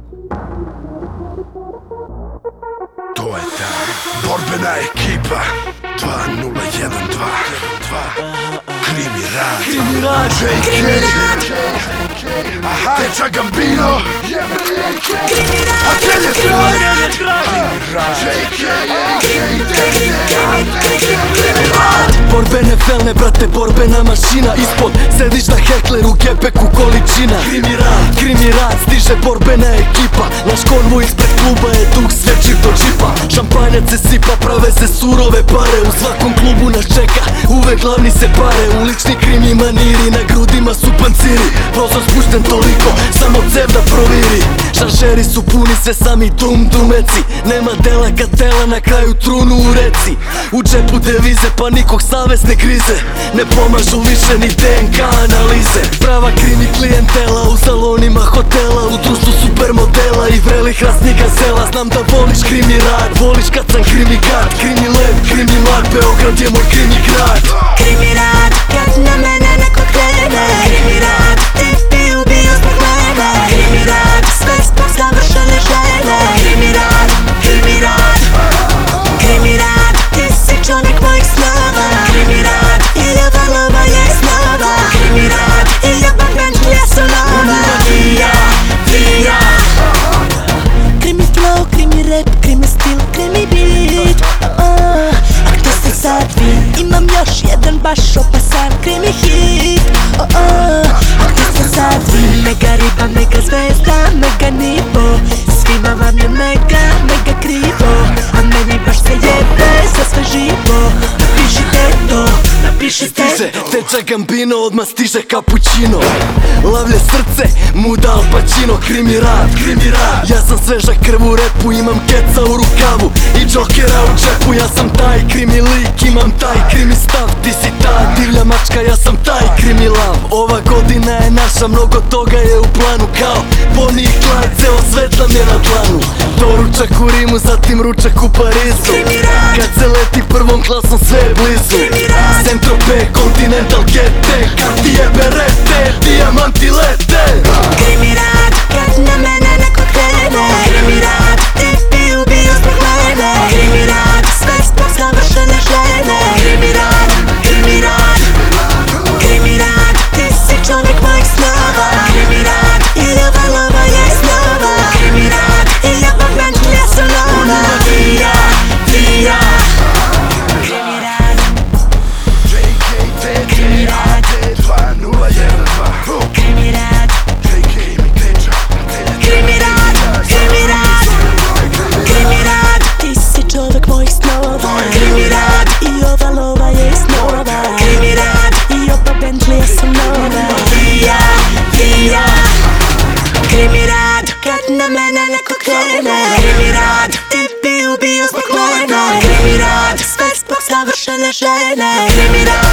To je ta borbena ekipa 2012 Krimi rad Teca Gambino A Telje Borbene felne, brate, borbena mašina. Ispod sediš na hekleru, gepeku količina. Krimi rad, stiže borbena ekipa. Naš konvoj ispred kluba je duh svečiv do džipa. Šampanjac se sipa, prave se surove pare. U svakom klubu nas čeka, uvek glavni se pare. Ulični krimi maniri, na grudima su panciri. Prozor spušten toliko, samo cev da proviri. Šaršeri su puni, sve sami dumeci. Nema dela kad tela na kraju trunu u reci. U džepu devize, pa nikog savest ne grize. Ne pomažu više ni DNK analize. Prava krimi klijentela u salonima hotela. U društvu supermodela i vrelih rasnih gazela. Znam da voliš krimi rad, voliš kad sam krimi gad. Krimi lep, krimi lag, Beograd je moj krimi grad. Krimi rad, kad na mene neko krene. Krimi rad, ti ubio zbog mene. Krimi rad, sve zbog završene žene. Krimi rad, krimi rad, krimi rad, ti si čovjek mojih snova. Krimi rad, i ljeva lova je snova. Krimi rad, i ljeva Bentley su nova. Ti ja krimi flow, krimi rap, krimi stil, krimi beat. A gdje ste sad vi? Imam još jedan baš opasan krimi hit. A gdje ste sad vi? Mega riba, mega zvezda, mega nivo. Svima vam je mega krivo. A meni baš se jebe za sve živo. Napišite to, napišite to. Stiže Teca Gambino, odmah stiže Cappuccino. Lavlje srce, muda Al Pacino. Krimi rad, ja sam sveža krv u repu. Imam keca u rukavu i džokera u džepu. Ja sam taj krimi lik, imam taj krimi stav. Ti si ta divlja mačka, ja sam taj krimi lav. Ova godina je naša, mnogo toga je u planu. Kao Bonnie i Clyde, ceo svet nam je na dlanu. Doručak u Rimu, zatim ručak u Parizu. Kad se leti prvom klasom, sve je blizu. Saint-Tropez, Continental GT, Cartier berete, dijamanti lete. Krimi rad, kad na mene neko krene. Krimi rad, ti ubio zbog mene. Krimi rad, sve zbog završene žene. Krimi rad, krimi rad, krimi rad, ti si čovjek mojih snova. Krimi rad, i ljeva lova je snova. Krimi rad, i ljeva Bentley su nova. Ti ja krimi rad, krimi rad, 2012 krimi rad, krimi rad, krimi rad, krimi rad, ti si čovjek mojih snova. Krimi rad, i ova lova je snova. Krimi rad, i oba Bentley su nova. Ti ja krimi rad, kad na mene neko krene. Krimi rad, ti bi ubio zbog mene. Krimi rad, sve zbog završene žene. Krimi rad.